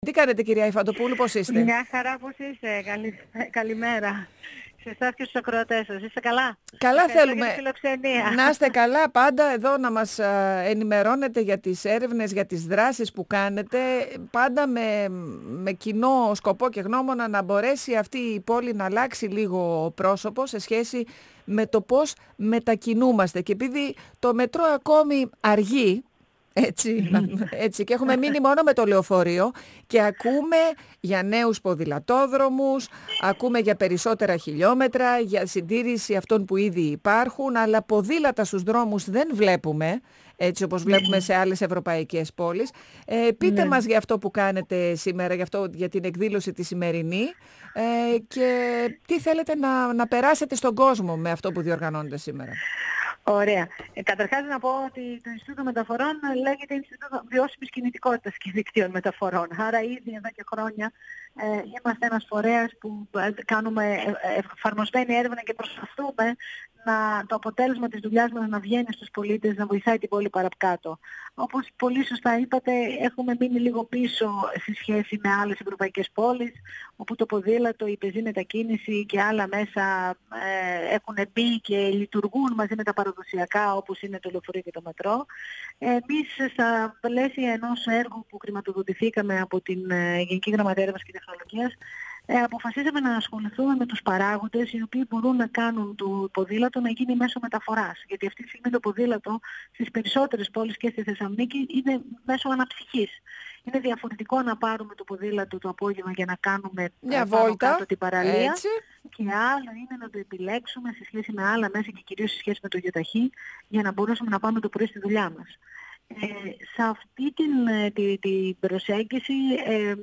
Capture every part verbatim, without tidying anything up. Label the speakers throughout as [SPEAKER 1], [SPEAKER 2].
[SPEAKER 1] Τι κάνετε, κυρία Ιφαντοπούλου, πώς είστε?
[SPEAKER 2] Μια χαρά, πώς είστε? Καλη... Καλημέρα σε εσάς και στους ακροατές σας. Είστε καλά?
[SPEAKER 1] Καλά
[SPEAKER 2] Ευχαριστώ
[SPEAKER 1] θέλουμε.
[SPEAKER 2] για τη φιλοξενία.
[SPEAKER 1] Να είστε καλά πάντα εδώ, να μας α, ενημερώνετε για τις έρευνες, για τις δράσεις που κάνετε, πάντα με, με κοινό σκοπό και γνώμονα να μπορέσει αυτή η πόλη να αλλάξει λίγο πρόσωπο σε σχέση με το πώς μετακινούμαστε. Και επειδή το μετρό ακόμη αργεί, Έτσι, έτσι, και έχουμε μείνει μόνο με το λεωφορείο και ακούμε για νέους ποδηλατόδρομους, ακούμε για περισσότερα χιλιόμετρα, για συντήρηση αυτών που ήδη υπάρχουν, αλλά ποδήλατα στους δρόμους δεν βλέπουμε, έτσι όπως βλέπουμε σε άλλες ευρωπαϊκές πόλεις. Ε, πείτε
[SPEAKER 2] Ναι.
[SPEAKER 1] μας για αυτό που κάνετε σήμερα, για, αυτό, για την εκδήλωση τη σημερινή ε, και τι θέλετε να, να περάσετε στον κόσμο με αυτό που διοργανώνετε σήμερα.
[SPEAKER 2] Ωραία. Ε, καταρχάς να πω ότι το Ινστιτούτο Μεταφορών λέγεται Ινστιτούτο Βιώσιμης Κινητικότητας και Δικτύων Μεταφορών. Άρα ήδη εδώ και χρόνια ε, είμαστε ένας φορέας που ε, κάνουμε ε, εφαρμοσμένη έρευνα και προσπαθούμε να, το αποτέλεσμα της δουλειάς μας να βγαίνει στους πολίτες, να βοηθάει την πόλη παρακάτω. Όπως πολύ σωστά είπατε, έχουμε μείνει λίγο πίσω σε σχέση με άλλες ευρωπαϊκές πόλεις, όπου το ποδήλατο, η πεζή μετακίνηση και άλλα μέσα ε, έχουν μπει και λειτουργούν μαζί με τα παραδοσιακά, όπως είναι το λεωφορείο και το μετρό. Εμείς στα πλαίσια ενός έργου που χρηματοδοτηθήκαμε από την ε, Γενική Γραμματεία Έρευνας και Τεχνολογίας, Ε, αποφασίσαμε να ασχοληθούμε με τους παράγοντες οι οποίοι μπορούν να κάνουν το ποδήλατο να γίνει μέσω μεταφοράς. Γιατί αυτή τη στιγμή το ποδήλατο στις περισσότερες πόλεις και στη Θεσσαλονίκη είναι μέσω αναψυχής. Είναι διαφορετικό να πάρουμε το ποδήλατο το απόγευμα για να κάνουμε
[SPEAKER 1] μια
[SPEAKER 2] πάνω
[SPEAKER 1] βόλτα
[SPEAKER 2] κάτω την παραλία.
[SPEAKER 1] έτσι.
[SPEAKER 2] Και άλλο είναι να το επιλέξουμε σε σχέση με άλλα μέσα και κυρίως σε σχέση με το γιοταχή για να μπορέσουμε να πάμε το πρωί στη δουλειά μας. Ε, σε αυτή την, την, την προσέγγιση ε, ε,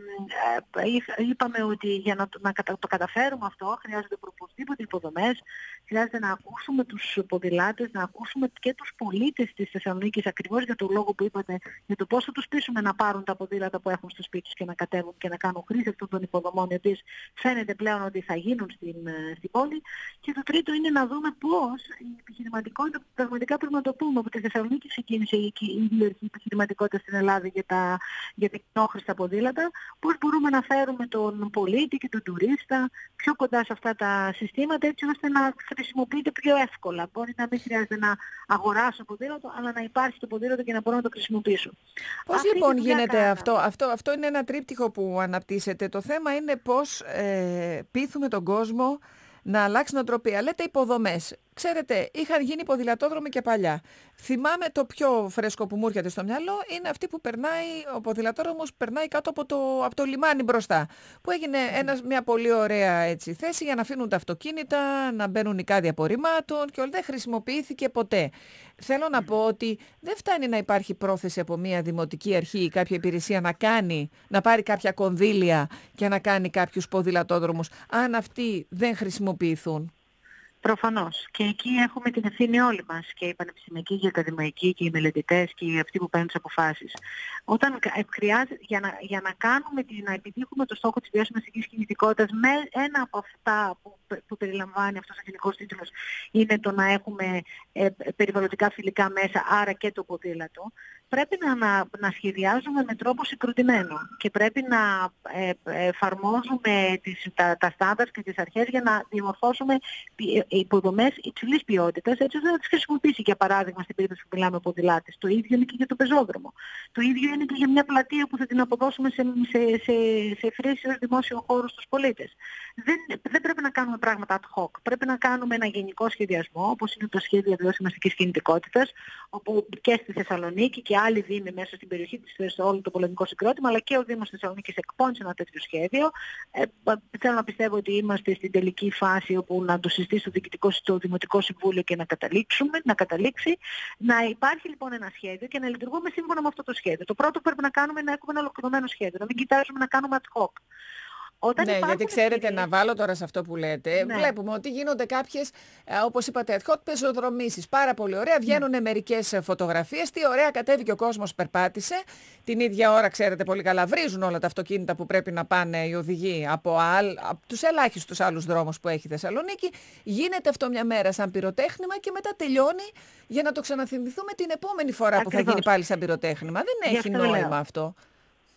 [SPEAKER 2] είπαμε ότι για να, το, να κατα, το καταφέρουμε αυτό χρειάζονται οπωσδήποτε υποδομές, χρειάζεται να ακούσουμε τους ποδηλάτες, να ακούσουμε και τους πολίτες της Θεσσαλονίκης ακριβώς για το λόγο που είπατε, για το πώς θα τους πείσουμε να πάρουν τα ποδήλατα που έχουν στο σπίτι τους και να κατέβουν και να κάνουν χρήση αυτών των υποδομών, οι οποίες φαίνεται πλέον ότι θα γίνουν στην, στην πόλη. Και το τρίτο είναι να δούμε πώς η επιχειρηματικότητα πραγματικά πρέπει να το πούμε, από τη Θεσσαλονίκη ξεκίνησε η η επιχειρηματικότητα στην Ελλάδα για τα, για τα κοινόχρηστα ποδήλατα, πώς μπορούμε να φέρουμε τον πολίτη και τον τουρίστα πιο κοντά σε αυτά τα συστήματα, έτσι ώστε να χρησιμοποιείται πιο εύκολα. Μπορεί να μην χρειάζεται να αγοράσω ποδήλατο, αλλά να υπάρχει το ποδήλατο και να μπορώ να το χρησιμοποιήσω.
[SPEAKER 1] Πώς
[SPEAKER 2] Αυτή
[SPEAKER 1] λοιπόν γίνεται
[SPEAKER 2] κάναμε.
[SPEAKER 1] αυτό? αυτό? Αυτό είναι ένα τρίπτυχο που αναπτύσσεται. Το θέμα είναι πώς ε, πείθουμε τον κόσμο να αλλάξει νοοτροπία. Λέτε υποδομές. Ξέρετε, είχαν γίνει ποδηλατόδρομοι και παλιά. Θυμάμαι το πιο φρέσκο που μου έρχεται στο μυαλό είναι αυτή που περνάει, ο ποδηλατόδρομος περνάει κάτω από το, από το λιμάνι μπροστά. Που έγινε ένας, μια πολύ ωραία έτσι, θέση για να αφήνουν τα αυτοκίνητα, να μπαίνουν εικάδια απορριμμάτων και όλα. Δεν χρησιμοποιήθηκε ποτέ. Θέλω να πω ότι δεν φτάνει να υπάρχει πρόθεση από μια δημοτική αρχή ή κάποια υπηρεσία να κάνει, να πάρει κάποια κονδύλια και να κάνει κάποιους ποδηλατόδρομους, αν αυτοί δεν χρησιμοποιηθούν.
[SPEAKER 2] Προφανώς. Και εκεί έχουμε την ευθύνη όλοι μας, και οι πανεπιστημιακοί και οι ακαδημαϊκοί και οι μελετητές και οι αυτοί που παίρνουν τις αποφάσεις. Όταν χρειάζεται, για να, για να κάνουμε, να επιτύχουμε το στόχο της βιώσιμης κινητικότητας, με ένα από αυτά που, που περιλαμβάνει αυτός ο γενικός τίτλος είναι το να έχουμε ε, περιβαλλοντικά φιλικά μέσα, άρα και το ποδήλατο, πρέπει να, να, να σχεδιάζουμε με τρόπο συγκροτημένο και πρέπει να ε, εφαρμόζουμε τις, τα, τα στάνταρ και τις αρχές για να διαμορφώσουμε υποδομές υψηλής ποιότητας, έτσι ώστε να τις χρησιμοποιήσει, για παράδειγμα, στην περίπτωση που μιλάμε από ποδηλάτες. Το ίδιο είναι και για το πεζόδρομο. Το ίδιο είναι και για μια πλατεία που θα την αποδώσουμε σε, σε, σε, σε χρήση ως δημόσιο χώρο στους πολίτες. Δεν, δεν πρέπει να κάνουμε πράγματα ad hoc. Πρέπει να κάνουμε ένα γενικό σχεδιασμό, όπως είναι το σχέδιο βιώσιμης κινητικότητας, όπου και στη Θεσσαλονίκη και άλλοι δήμοι μέσα στην περιοχή της, σε όλο το πολεμικό συγκρότημα, αλλά και ο Δήμος Θεσσαλονίκης εκπώνησε ένα τέτοιο σχέδιο. Ε, θέλω να πιστεύω ότι είμαστε στην τελική φάση όπου να το συζητήσει το Διοικητικό, στο Δημοτικό Συμβούλιο και να καταλήξουμε, να καταλήξει. Να υπάρχει λοιπόν ένα σχέδιο και να λειτουργούμε σύμφωνα με αυτό το σχέδιο. Το πρώτο που πρέπει να κάνουμε είναι να έχουμε ένα ολοκληρωμένο σχέδιο, να μην κοιτάζουμε να κάνουμε ad hoc. Όταν
[SPEAKER 1] ναι, γιατί ξέρετε,
[SPEAKER 2] ευκαιρίες...
[SPEAKER 1] να βάλω τώρα σε αυτό που λέτε,
[SPEAKER 2] ναι.
[SPEAKER 1] βλέπουμε ότι γίνονται κάποιες, όπως είπατε, ad hoc πεζοδρομήσεις. Πάρα πολύ ωραία, βγαίνουν ναι. μερικές φωτογραφίες, τι ωραία κατέβηκε ο κόσμος, περπάτησε. Την ίδια ώρα, ξέρετε πολύ καλά, βρίζουν όλα τα αυτοκίνητα που πρέπει να πάνε οι οδηγοί από, άλλ, από τους ελάχιστους άλλους δρόμους που έχει η Θεσσαλονίκη. Γίνεται αυτό μια μέρα σαν πυροτέχνημα και μετά τελειώνει για να το ξαναθυμηθούμε την επόμενη φορά. Ακριβώς. Που θα γίνει πάλι σαν πυροτέχνημα. Δεν έχει νόημα αυτό.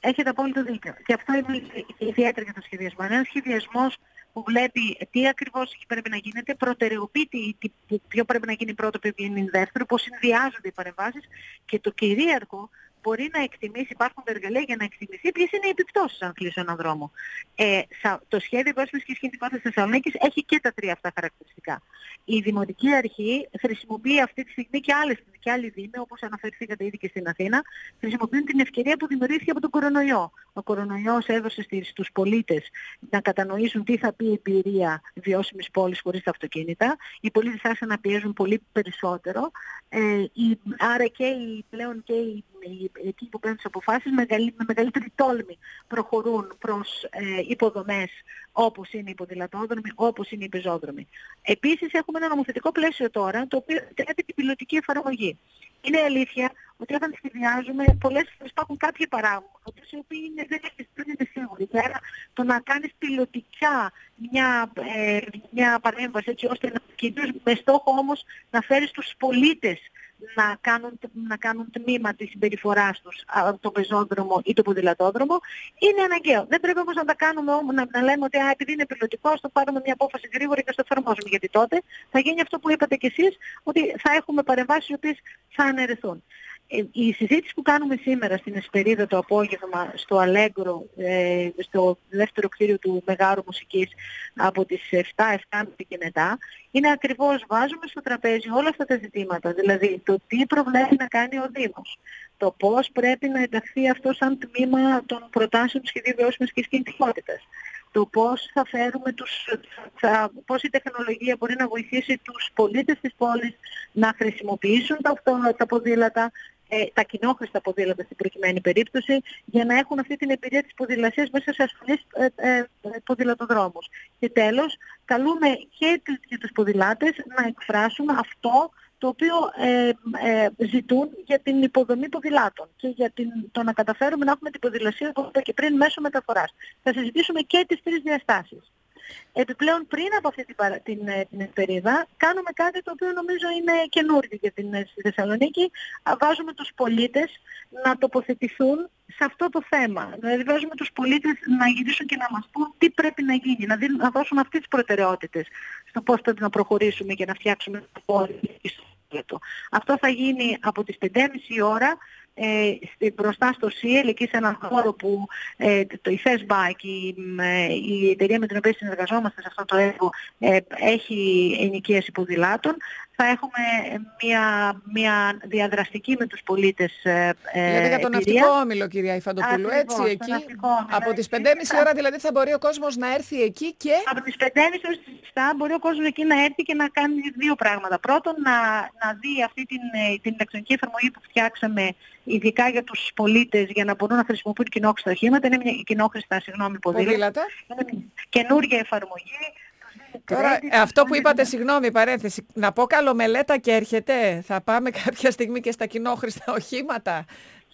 [SPEAKER 2] Έχετε απόλυτο δίκιο. Και αυτό είναι ιδιαίτερα για το σχεδιασμό. Ένας σχεδιασμός που βλέπει τι ακριβώς πρέπει να γίνεται, προτεραιοποιεί τι, τι, ποιο πρέπει να γίνει πρώτο, ποιο είναι δεύτερο, πώς συνδυάζονται οι παρεμβάσεις και το κυρίαρχο μπορεί να εκτιμήσει, υπάρχουν τα εργαλεία για να εκτιμηθεί ποιες είναι οι επιπτώσεις αν κλείσει έναν δρόμο. Ε, το σχέδιο βιώσιμης και κινητικότητας της Θεσσαλονίκης έχει και τα τρία αυτά χαρακτηριστικά. Η Δημοτική Αρχή χρησιμοποιεί αυτή τη στιγμή και άλλες και άλλοι δήμοι, όπως αναφερθήκατε ήδη και στην Αθήνα, χρησιμοποιούν την ευκαιρία που δημιουργήθηκε από τον κορονοϊό. Ο κορονοϊός έδωσε στους πολίτες να κατανοήσουν τι θα πει η εμπειρία βιώσιμης πόλης χωρίς τα αυτοκίνητα. Οι πολίτες άρχισαν να πιέζουν πολύ περισσότερο. Ε, η, άρα και οι, πλέον και οι, οι, εκεί που παίρνουν τις αποφάσεις με μεγαλύτερη τόλμη προχωρούν προς ε, υποδομές όπως είναι οι ποδηλατόδρομοι, όπως είναι οι πεζόδρομοι. Επίσης έχουμε ένα νομοθετικό πλαίσιο τώρα, το οποίο επιτρέπει την πιλωτική εφαρμογή. Είναι αλήθεια ότι όταν σχεδιάζουμε πολλές φορές υπάρχουν κάποιοι παράγοντες οι οποίοι είναι, δεν είναι σίγουροι. Άρα το να κάνεις πιλωτικά μια, ε, μια παρέμβαση έτσι ώστε να κυρίως με στόχο όμως να φέρεις τους πολίτες να κάνουν, να κάνουν τμήμα της συμπεριφοράς τους από το πεζόδρομο ή το ποδηλατόδρομο, είναι αναγκαίο. Δεν πρέπει όμως να τα κάνουμε όμως, να, να λέμε ότι α, επειδή είναι πιλωτικό, ας το πάρουμε μια απόφαση γρήγορα και στο εφαρμόζουμε. Γιατί τότε θα γίνει αυτό που είπατε κι εσείς, ότι θα έχουμε παρεμβάσεις οι οποίες θα αναιρεθούν. Η συζήτηση που κάνουμε σήμερα στην Εσπερίδα το απόγευμα στο Αλέγκρο, ε, στο δεύτερο κτίριο του Μεγάρου Μουσικής από τις επτά, επτά και μετά, είναι ακριβώς βάζουμε στο τραπέζι όλα αυτά τα ζητήματα. Δηλαδή το τι προβλέπει να κάνει ο Δήμος, το πώς πρέπει να ενταχθεί αυτό σαν τμήμα των προτάσεων του σχεδίου βιώσιμης και κινητικότητας, το πώς θα φέρουμε τους, θα, πώς η τεχνολογία μπορεί να βοηθήσει τους πολίτες της πόλης να χρησιμοποιήσουν τα, τα ποδήλατα, ε, τα κοινόχρηστα ποδήλατα στην προκειμένη περίπτωση, για να έχουν αυτή την εμπειρία της ποδηλασίας μέσα σε ασφαλείς ε, ε, ποδηλατοδρόμους. Και τέλος, καλούμε και τους, και τους ποδηλάτες να εκφράσουν αυτό το οποίο ε, ε, ζητούν για την υποδομή ποδηλάτων και για την, το να καταφέρουμε να έχουμε την ποδηλασία, όπως είπα και πριν, μέσω μεταφοράς. Θα συζητήσουμε και τις τρεις διαστάσεις. Επιπλέον, πριν από αυτή την, την, την ευκαιρία, κάνουμε κάτι το οποίο νομίζω είναι καινούργιο για την στη Θεσσαλονίκη. Βάζουμε τους πολίτες να τοποθετηθούν σε αυτό το θέμα. Δηλαδή βάζουμε τους πολίτες να γυρίσουν και να μας πούν τι πρέπει να γίνει, να, δίνουν, να δώσουν αυτές τις προτεραιότητες στο πώς πρέπει να προχωρήσουμε και να φτιάξουμε το πόλη. Αυτό θα γίνει από τις πέντε και μισή ώρα ε, μπροστά στο ΣΥΕΛ, εκεί σε έναν χώρο που ε, το, η Fastbike, η, η εταιρεία με την οποία συνεργαζόμαστε σε αυτό το έργο, ε, έχει ενοικίαση ποδηλάτων. Θα έχουμε μια, μια διαδραστική με τους πολίτες ε,
[SPEAKER 1] δηλαδή για τον ναυτικό όμιλο, κυρία Υφαντοπούλου, έτσι, εκεί, από τις πέντε και μισή ώρα δηλαδή θα μπορεί ο κόσμος να έρθει εκεί και...
[SPEAKER 2] Από τις πέντε και μισή ώρα στις επτά μπορεί ο κόσμος εκεί να έρθει και να κάνει δύο πράγματα. Πρώτον, να, να δει αυτή την, την ηλεκτρονική εφαρμογή που φτιάξαμε ειδικά για τους πολίτες για να μπορούν να χρησιμοποιούν κοινόχρηστα οχήματα. Είναι μια κοινόχρηστα, συγγνώμη, ποδήλατα. Είναι μια καινούργια εφαρμογή.
[SPEAKER 1] Τώρα, αυτό που είπατε, συγγνώμη, παρένθεση, να πω καλομελέτα και έρχεται, θα πάμε κάποια στιγμή και στα κοινόχρηστα οχήματα.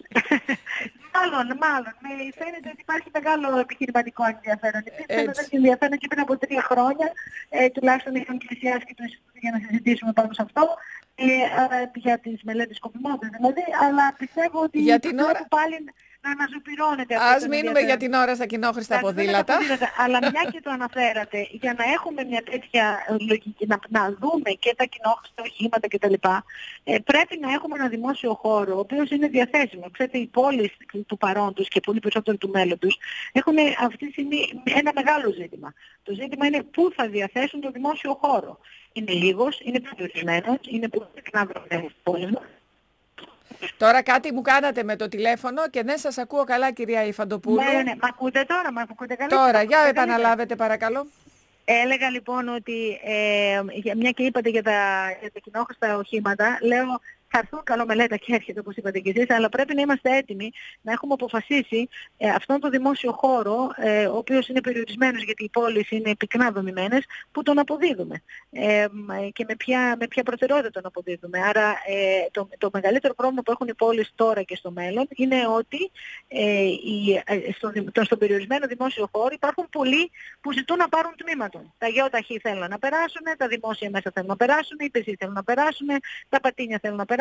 [SPEAKER 2] Μάλλον, μάλλον. Με φαίνεται ότι υπάρχει μεγάλο επιχειρηματικό ενδιαφέρον. Υπήρξε ενδιαφέρον και πριν από τρία χρόνια, ε, τουλάχιστον είχαν πλησιάσει και το Ινστιτούτο για να συζητήσουμε πάνω σε αυτό, ε, ε, για τις μελέτες σκοπιμότητας δηλαδή, αλλά πιστεύω ότι
[SPEAKER 1] για την ώρα...
[SPEAKER 2] πάλι να αναζωπυρώνεται αυτό.
[SPEAKER 1] Ας μείνουμε για την ώρα στα κοινόχρηστα ποδήλατα.
[SPEAKER 2] Αλλά μια και το αναφέρατε, για να έχουμε μια τέτοια λογική, να, να δούμε και τα κοινόχρηστα οχήματα κτλ. Ε, πρέπει να έχουμε ένα δημόσιο χώρο, ο οποίος είναι διαθέσιμο. Ξέρετε, οι πόλεις του παρόντος και πολύ περισσότερο του μέλλοντος έχουν αυτή τη στιγμή ένα μεγάλο ζήτημα. Το ζήτημα είναι πού θα διαθέσουν το δημόσιο χώρο. Είναι λίγος, είναι περιορισμένος, είναι πολύ συχνά βρεθμένος πόλης μας.
[SPEAKER 1] Τώρα κάτι μου κάνατε με το τηλέφωνο και δεν σας ακούω καλά, κυρία Υφαντοπούλου.
[SPEAKER 2] Ναι, ναι, μ' ακούτε τώρα, μ' ακούτε καλά.
[SPEAKER 1] Τώρα, για επαναλάβετε παρακαλώ.
[SPEAKER 2] Έλεγα λοιπόν ότι, ε, μια και είπατε για τα, για τα κοινόχρηστα οχήματα, λέω θα έρθουν καλομελέτα και έρχεται όπως είπατε και εσείς, αλλά πρέπει να είμαστε έτοιμοι να έχουμε αποφασίσει ε, αυτόν τον δημόσιο χώρο, ε, ο οποίος είναι περιορισμένος γιατί οι πόλεις είναι πυκνά δομημένες, που τον αποδίδουμε ε, και με ποια, με ποια προτεραιότητα τον αποδίδουμε. Άρα ε, το, το μεγαλύτερο πρόβλημα που έχουν οι πόλεις τώρα και στο μέλλον είναι ότι ε, η, στο, το, στον περιορισμένο δημόσιο χώρο υπάρχουν πολλοί που ζητούν να πάρουν τμήματον. Τα γεωταχή θέλουν να περάσουν, τα δημόσια μέσα θέλουν να περάσουν, οι υπηρεσίες θέλουν να περάσουν, τα πατίνια θέλουν να περάσουν.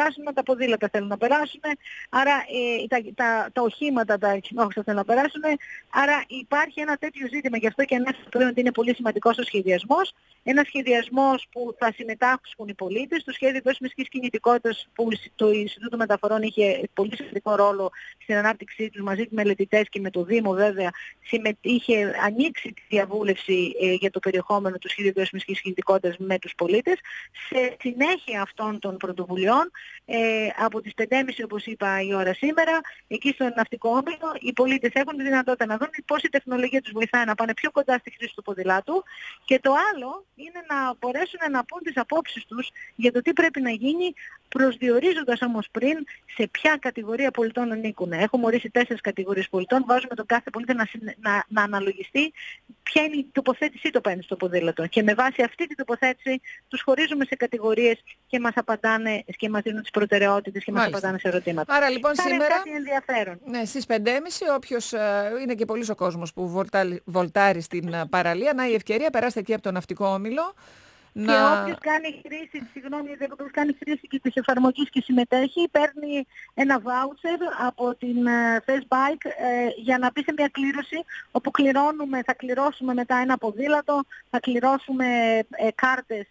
[SPEAKER 2] περάσουν, τα ποδήλατα θέλουν να περάσουν, άρα ε, τα, τα, τα οχήματα, τα κοινόχρηστα θέλουν να περάσουν, άρα υπάρχει ένα τέτοιο ζήτημα, γι' αυτό και ανέφερα ότι είναι πολύ σημαντικός ο σχεδιασμός, ένας σχεδιασμός που θα συμμετάσχουν οι πολίτες, το σχέδιο βιώσιμης κινητικότητας που το Ινστιτούτο Μεταφορών είχε πολύ σημαντικό ρόλο στην ανάπτυξή του μαζί με μελετητές και με το Δήμο βέβαια, είχε ανοίξει τη διαβούλευση ε, για το περιεχόμενο του σχέδιου βιώσιμης κινητικότητας με τους πολίτες. Σε συνέχεια αυτών των πρωτοβουλειών, ε, από τις πέντε και μισή όπως είπα η ώρα σήμερα, εκεί στον ναυτικό όμιλο, οι πολίτες έχουν τη δυνατότητα να δουν πώς η τεχνολογία τους βοηθάει να πάνε πιο κοντά στη χρήση του ποδηλάτου, και το άλλο είναι να μπορέσουν να πούν τις απόψεις τους για το τι πρέπει να γίνει, προσδιορίζοντας όμως πριν σε ποια κατηγορία πολιτών ανήκουν. Έχουμε ορίσει τέσσερις κατηγορίες πολιτών, βάζουμε τον κάθε πολίτη να, να, να αναλογιστεί ποια είναι η τοποθέτησή του απέναντι στο ποδήλατο. Και με βάση αυτή την τοποθέτηση τους χωρίζουμε σε κατηγορίες και μας απαντάνε και μας δίνουν τις προτεραιότητες και μας απαντάνε σε ερωτήματα.
[SPEAKER 1] Άρα λοιπόν
[SPEAKER 2] θα
[SPEAKER 1] σήμερα,
[SPEAKER 2] κάτι ενδιαφέρον.
[SPEAKER 1] Ναι, στις πέντε και μισή, όποιος ε, είναι και πολύς ο κόσμος που βολτάρει, βολτάρει στην uh, παραλία, να η ευκαιρία, περάστε εκεί από το ναυτικό όμιλο.
[SPEAKER 2] Και
[SPEAKER 1] να...
[SPEAKER 2] όποιος κάνει χρήση, συγγνώμη, όποιος κάνει χρήση και της εφαρμογής και συμμετέχει, παίρνει ένα voucher από την uh, FaceBike ε, για να μπει σε μια κλήρωση, όπου κληρώνουμε, θα κληρώσουμε μετά ένα ποδήλατο, θα κληρώσουμε ε, κάρτες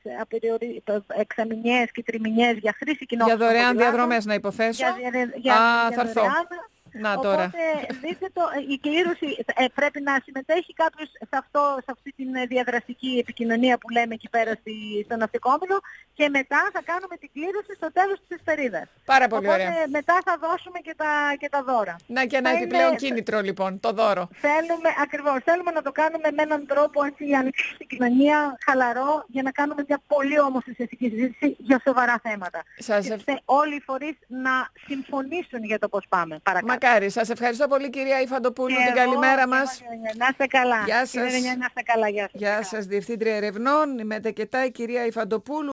[SPEAKER 2] εξαμηνιαίες και τριμηνιαίες για χρήση κοινόχρηστων.
[SPEAKER 1] Για δωρεάν διαδρομές να υποθέσω.
[SPEAKER 2] Για, για, για,
[SPEAKER 1] Α,
[SPEAKER 2] για
[SPEAKER 1] θα έρθω. Να,
[SPEAKER 2] Οπότε
[SPEAKER 1] τώρα.
[SPEAKER 2] δείτε το, η κλήρωση ε, πρέπει να συμμετέχει κάποιος σε, αυτό, σε αυτή τη διαδραστική επικοινωνία που λέμε εκεί πέρα στη, στο ναυτικό όμιλο, και μετά θα κάνουμε την κλήρωση στο τέλος της εσπερίδας.
[SPEAKER 1] Πάρα πολύ
[SPEAKER 2] Οπότε,
[SPEAKER 1] ωραία.
[SPEAKER 2] μετά θα δώσουμε και τα, και τα δώρα.
[SPEAKER 1] Να και ένα
[SPEAKER 2] θα
[SPEAKER 1] επιπλέον
[SPEAKER 2] είναι...
[SPEAKER 1] κίνητρο λοιπόν, το δώρο.
[SPEAKER 2] Θέλουμε, ακριβώς, θέλουμε να το κάνουμε με έναν τρόπο έτσι, ανοιχτή στην κοινωνία, χαλαρό, για να κάνουμε μια πολύ όμορφη θετική συζήτηση για σοβαρά θέματα.
[SPEAKER 1] Σας
[SPEAKER 2] και
[SPEAKER 1] ευ...
[SPEAKER 2] όλοι οι φορείς να συμφωνήσουν για το πώς πάμε. Παρακάτω.
[SPEAKER 1] Μακάρι. Σας ευχαριστώ πολύ κυρία Ιφαντοπούλου, την
[SPEAKER 2] εγώ,
[SPEAKER 1] καλημέρα μας.
[SPEAKER 2] Να είστε καλά.
[SPEAKER 1] Γεια σας.
[SPEAKER 2] Να είστε καλά. Γεια σας.
[SPEAKER 1] Γεια σας, Διευθύντρια Ερευνών, η μετακετά η κυρία Ιφαντοπούλου.